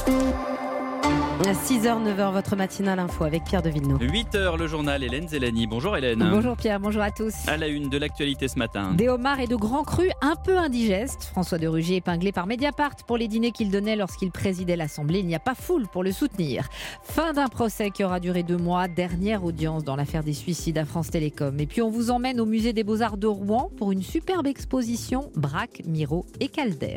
6h, 9h, votre matinale info avec Pierre de Villeneuve. 8h, le journal Hélène Zélani. Bonjour Hélène. Bonjour Pierre, bonjour à tous. À la une de l'actualité ce matin. Des homards et de grands crus un peu indigestes. François de Rugy épinglé par Mediapart pour les dîners qu'il donnait lorsqu'il présidait l'Assemblée. Il n'y a pas foule pour le soutenir. Fin d'un procès qui aura duré 2 mois. Dernière audience dans l'affaire des suicides à France Télécom. Et puis on vous emmène au musée des Beaux-Arts de Rouen pour une superbe exposition Braque, Miro et Calder.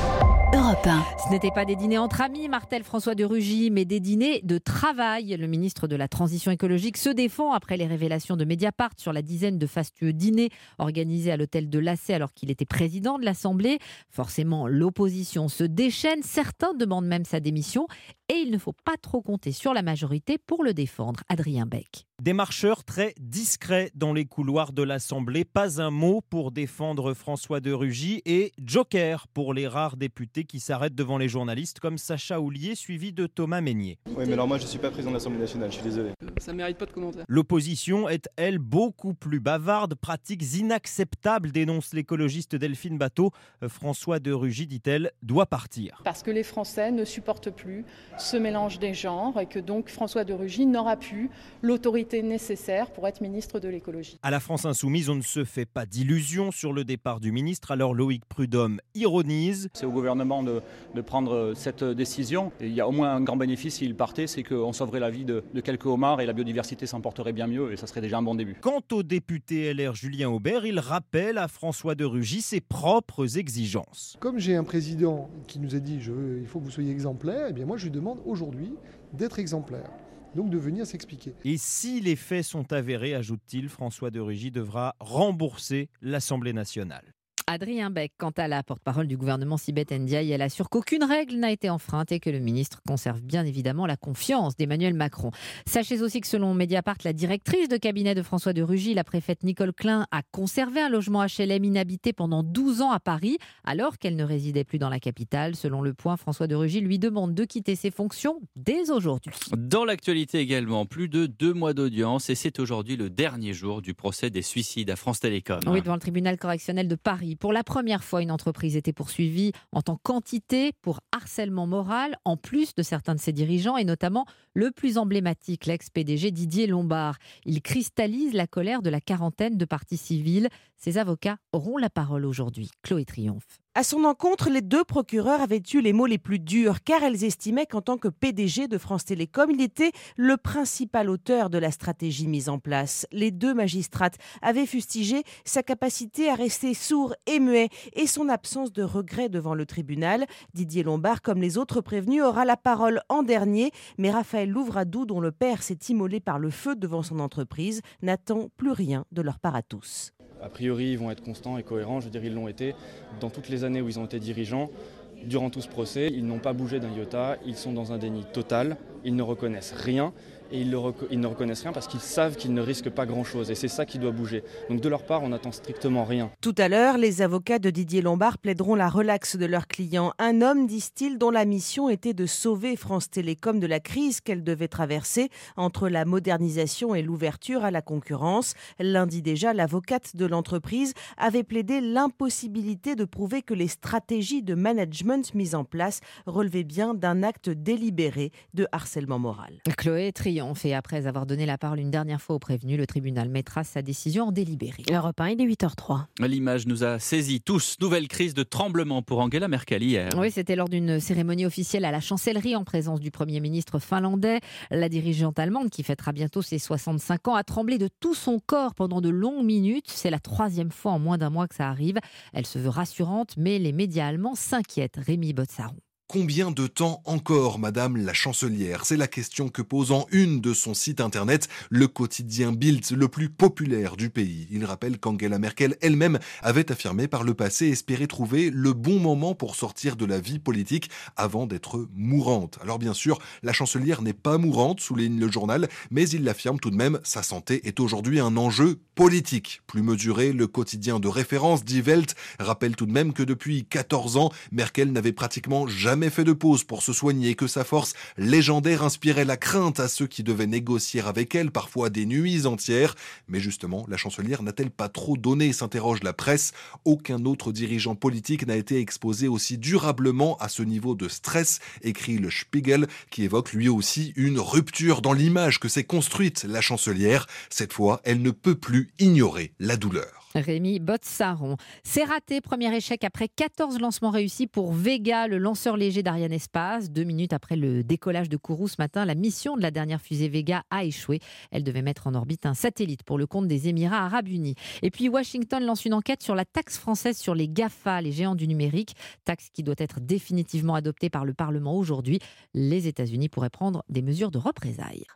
Europe 1. Ce n'était pas des dîners entre amis, martèle François de Rugy, mais des dîners de travail. Le ministre de la Transition écologique se défend après les révélations de Mediapart sur la dizaine de fastueux dîners organisés à l'hôtel de Lassay alors qu'il était président de l'Assemblée. Forcément, l'opposition se déchaîne. Certains demandent même sa démission. Et il ne faut pas trop compter sur la majorité pour le défendre. Adrien Beck. Des marcheurs très discrets dans les couloirs de l'Assemblée. Pas un mot pour défendre François de Rugy et joker pour les rares députés qui s'arrêtent devant les journalistes comme Sacha Houlier suivi de Thomas Mesnier. Oui, mais alors moi je ne suis pas président de l'Assemblée nationale, je suis désolé. Ça ne mérite pas de commentaire. L'opposition est, elle, beaucoup plus bavarde. Pratiques inacceptables, dénonce l'écologiste Delphine Batho. François de Rugy, dit-elle, doit partir. Parce que les Français ne supportent plus ce mélange des genres et que donc François de Rugy n'aura plus l'autorité nécessaire pour être ministre de l'écologie. À la France insoumise, on ne se fait pas d'illusions sur le départ du ministre. Alors Loïc Prudhomme ironise. C'est au gouvernement de prendre cette décision. Et il y a au moins un grand bénéfice s'il partait, c'est qu'on sauverait la vie de quelques homards et la biodiversité s'en porterait bien mieux et ça serait déjà un bon début. Quant au député LR Julien Aubert, il rappelle à François de Rugy ses propres exigences. Comme j'ai un président qui nous a dit il faut que vous soyez exemplaire, eh bien moi je lui demande aujourd'hui d'être exemplaire. Donc de venir s'expliquer. Et si les faits sont avérés, ajoute-t-il, François de Rugy devra rembourser l'Assemblée nationale. Adrien Beck, quant à la porte-parole du gouvernement Sibeth Ndiaye, elle assure qu'aucune règle n'a été enfreinte et que le ministre conserve bien évidemment la confiance d'Emmanuel Macron. Sachez aussi que selon Mediapart, la directrice de cabinet de François de Rugy, la préfète Nicole Klein, a conservé un logement HLM inhabité pendant 12 ans à Paris, alors qu'elle ne résidait plus dans la capitale. Selon Le Point, François de Rugy lui demande de quitter ses fonctions dès aujourd'hui. Dans l'actualité également, plus de 2 mois d'audience et c'est aujourd'hui le dernier jour du procès des suicides à France Télécom. Oui, devant le tribunal correctionnel de Paris. Pour la première fois, une entreprise était poursuivie en tant qu'entité pour harcèlement moral, en plus de certains de ses dirigeants, et notamment le plus emblématique, l'ex-PDG Didier Lombard. Il cristallise la colère de la quarantaine de parties civiles. Ses avocats auront la parole aujourd'hui. Chloé Triomphe. À son encontre, les 2 procureurs avaient eu les mots les plus durs car elles estimaient qu'en tant que PDG de France Télécom, il était le principal auteur de la stratégie mise en place. Les 2 magistrates avaient fustigé sa capacité à rester sourd et muet et son absence de regret devant le tribunal. Didier Lombard, comme les autres prévenus, aura la parole en dernier, mais Raphaël Louvradou, dont le père s'est immolé par le feu devant son entreprise, n'attend plus rien de leur part à tous. A priori, ils vont être constants et cohérents, je veux dire, ils l'ont été dans toutes les années où ils ont été dirigeants. Durant tout ce procès, ils n'ont pas bougé d'un iota, ils sont dans un déni total, ils ne reconnaissent rien. Et ils ne reconnaissent rien parce qu'ils savent qu'ils ne risquent pas grand-chose. Et c'est ça qui doit bouger. Donc de leur part, on n'attend strictement rien. Tout à l'heure, les avocats de Didier Lombard plaideront la relaxe de leur client. Un homme, disent-ils, dont la mission était de sauver France Télécom de la crise qu'elle devait traverser entre la modernisation et l'ouverture à la concurrence. Lundi déjà, l'avocate de l'entreprise avait plaidé l'impossibilité de prouver que les stratégies de management mises en place relevaient bien d'un acte délibéré de harcèlement moral. Chloé Triomphe. Et après avoir donné la parole une dernière fois au prévenu, le tribunal mettra sa décision en délibéré. Europe 1, il est 8h03. L'image nous a saisis tous. Nouvelle crise de tremblement pour Angela Merkel hier. Oui, c'était lors d'une cérémonie officielle à la chancellerie en présence du Premier ministre finlandais. La dirigeante allemande, qui fêtera bientôt ses 65 ans, a tremblé de tout son corps pendant de longues minutes. C'est la 3e fois en moins d'un mois que ça arrive. Elle se veut rassurante, mais les médias allemands s'inquiètent. Rémi Botsaron. Combien de temps encore, Madame la Chancelière ? C'est la question que pose en une de son site internet le quotidien Bild, le plus populaire du pays. Il rappelle qu'Angela Merkel elle-même avait affirmé par le passé espérer trouver le bon moment pour sortir de la vie politique avant d'être mourante. Alors bien sûr, la chancelière n'est pas mourante, souligne le journal, mais il l'affirme tout de même, sa santé est aujourd'hui un enjeu politique. Plus mesuré, le quotidien de référence Die Welt rappelle tout de même que depuis 14 ans, Merkel n'avait pratiquement jamais jamais fait de pause pour se soigner, que sa force légendaire inspirait la crainte à ceux qui devaient négocier avec elle, parfois des nuits entières. Mais justement, la chancelière n'a-t-elle pas trop donné, s'interroge la presse. Aucun autre dirigeant politique n'a été exposé aussi durablement à ce niveau de stress, écrit le Spiegel, qui évoque lui aussi une rupture dans l'image que s'est construite la chancelière. Cette fois, elle ne peut plus ignorer la douleur. Rémi Botsaron. C'est raté, premier échec après 14 lancements réussis pour Vega, le lanceur léger d'Arianespace. 2 minutes après le décollage de Kourou ce matin, la mission de la dernière fusée Vega a échoué. Elle devait mettre en orbite un satellite pour le compte des Émirats Arabes Unis. Et puis Washington lance une enquête sur la taxe française sur les GAFA, les géants du numérique. Taxe qui doit être définitivement adoptée par le Parlement aujourd'hui. Les États-Unis pourraient prendre des mesures de représailles.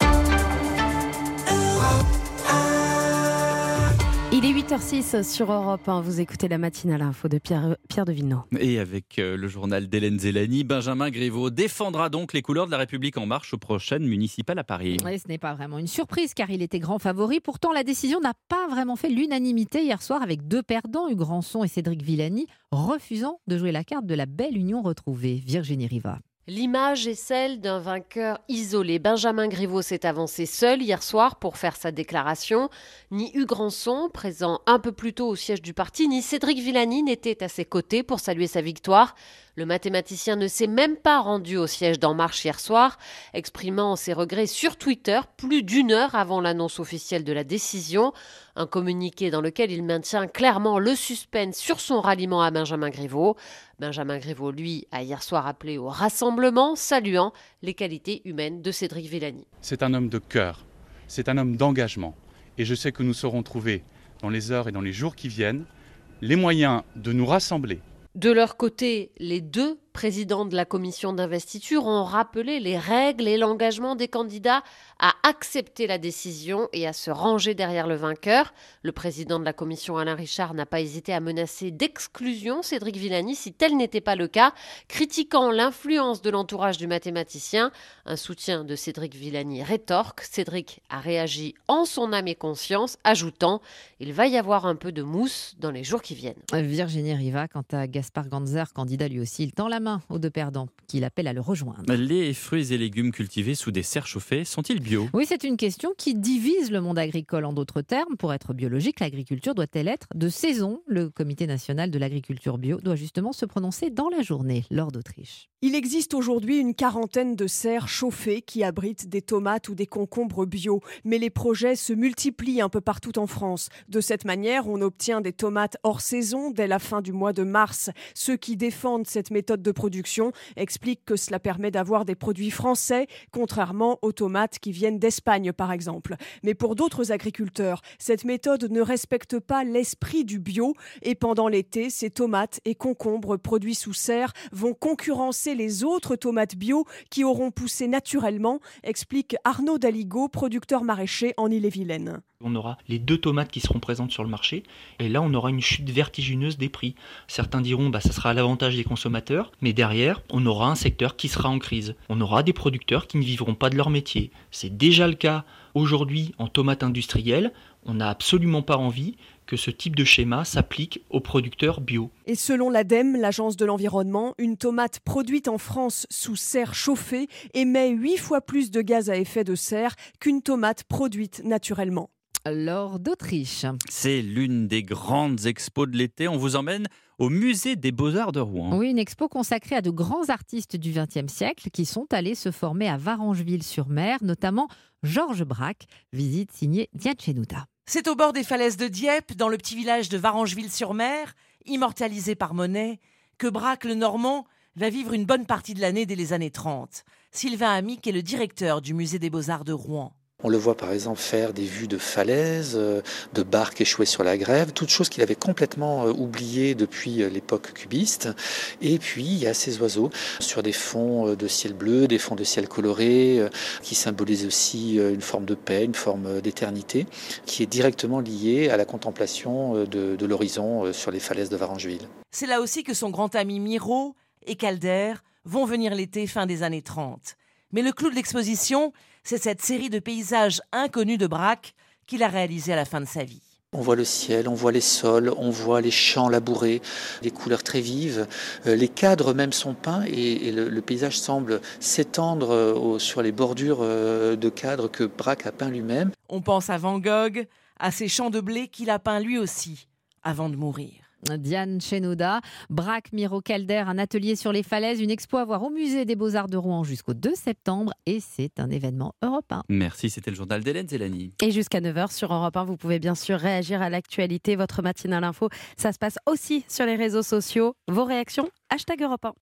Il est 8h06 sur Europe 1. Vous écoutez la matinale info de Pierre de Villeneuve. Et avec le journal d'Hélène Zélani, Benjamin Griveaux défendra donc les couleurs de la République En Marche aux prochaines municipales à Paris. Et ce n'est pas vraiment une surprise car il était grand favori. Pourtant, la décision n'a pas vraiment fait l'unanimité hier soir avec 2 perdants, Hugues Rançon et Cédric Villani, refusant de jouer la carte de la belle union retrouvée. Virginie Riva. L'image est celle d'un vainqueur isolé. Benjamin Griveaux s'est avancé seul hier soir pour faire sa déclaration. Ni Hugues Rançon, présent un peu plus tôt au siège du parti, ni Cédric Villani n'étaient à ses côtés pour saluer sa victoire. Le mathématicien ne s'est même pas rendu au siège d'En Marche hier soir, exprimant ses regrets sur Twitter plus d'1 heure avant l'annonce officielle de la décision. Un communiqué dans lequel il maintient clairement le suspense sur son ralliement à Benjamin Griveaux. Benjamin Griveaux, lui, a hier soir appelé au rassemblement, saluant les qualités humaines de Cédric Villani. C'est un homme de cœur, c'est un homme d'engagement. Et je sais que nous saurons trouver, dans les heures et dans les jours qui viennent, les moyens de nous rassembler. De leur côté, les 2 présidents de la commission d'investiture ont rappelé les règles et l'engagement des candidats à accepter la décision et à se ranger derrière le vainqueur. Le président de la commission, Alain Richard, n'a pas hésité à menacer d'exclusion Cédric Villani si tel n'était pas le cas, critiquant l'influence de l'entourage du mathématicien. Un soutien de Cédric Villani rétorque. Cédric a réagi en son âme et conscience, ajoutant « Il va y avoir un peu de mousse dans les jours qui viennent ». Virginie Riva, quant à Gaspard Ganzer, candidat lui aussi, il tend la main aux 2 perdants, qu'il appelle à le rejoindre. Les fruits et légumes cultivés sous des serres chauffées sont-ils bio ? Oui, c'est une question qui divise le monde agricole. En d'autres termes, pour être biologique, l'agriculture doit-elle être de saison ? Le Comité national de l'agriculture bio doit justement se prononcer dans la journée, lors d'Autriche. Il existe aujourd'hui une 40aine de serres chauffées qui abritent des tomates ou des concombres bio. Mais les projets se multiplient un peu partout en France. De cette manière, on obtient des tomates hors saison dès la fin du mois de mars. Ceux qui défendent cette méthode de production expliquent que cela permet d'avoir des produits français, contrairement aux tomates qui viennent d'Espagne par exemple. Mais pour d'autres agriculteurs, cette méthode ne respecte pas l'esprit du bio et pendant l'été, ces tomates et concombres produits sous serre vont concurrencer les autres tomates bio qui auront poussé naturellement, explique Arnaud Daligo, producteur maraîcher en Ille-et-Vilaine. On aura les 2 tomates qui seront présentes sur le marché et là on aura une chute vertigineuse des prix. Certains diront ça sera à l'avantage des consommateurs, mais derrière on aura un secteur qui sera en crise. On aura des producteurs qui ne vivront pas de leur métier. C'est déjà le cas aujourd'hui en tomates industrielles. On n'a absolument pas envie que ce type de schéma s'applique aux producteurs bio. Et selon l'ADEME, l'agence de l'environnement, une tomate produite en France sous serre chauffée émet 8 fois plus de gaz à effet de serre qu'une tomate produite naturellement. Lors d'Autriche. C'est l'une des grandes expos de l'été. On vous emmène au musée des Beaux-Arts de Rouen. Oui, une expo consacrée à de grands artistes du XXe siècle qui sont allés se former à Varengeville-sur-Mer, notamment Georges Braque. Visite signée Diane Chenouta. C'est au bord des falaises de Dieppe, dans le petit village de Varengeville-sur-Mer, immortalisé par Monet, que Braque le Normand va vivre une bonne partie de l'année dès les années 30. Sylvain Amic est le directeur du musée des Beaux-Arts de Rouen. On le voit par exemple faire des vues de falaises, de barques échouées sur la grève, toutes choses qu'il avait complètement oubliées depuis l'époque cubiste. Et puis il y a ces oiseaux sur des fonds de ciel bleu, des fonds de ciel coloré, qui symbolisent aussi une forme de paix, une forme d'éternité, qui est directement liée à la contemplation de l'horizon sur les falaises de Varengeville. C'est là aussi que son grand ami Miro et Calder vont venir l'été fin des années 30. Mais le clou de l'exposition, c'est cette série de paysages inconnus de Braque qu'il a réalisé à la fin de sa vie. On voit le ciel, on voit les sols, on voit les champs labourés, des couleurs très vives. Les cadres même sont peints et le paysage semble s'étendre sur les bordures de cadres que Braque a peint lui-même. On pense à Van Gogh, à ces champs de blé qu'il a peints lui aussi, avant de mourir. Diane Chenauda, Braque, Miro Calder, un atelier sur les falaises, une expo à voir au musée des Beaux-Arts de Rouen jusqu'au 2 septembre et c'est un événement européen. Merci, c'était le journal d'Hélène Zélani. Et jusqu'à 9h sur Europe 1, vous pouvez bien sûr réagir à l'actualité, votre matinale info. Ça se passe aussi sur les réseaux sociaux. Vos réactions, #Europe 1.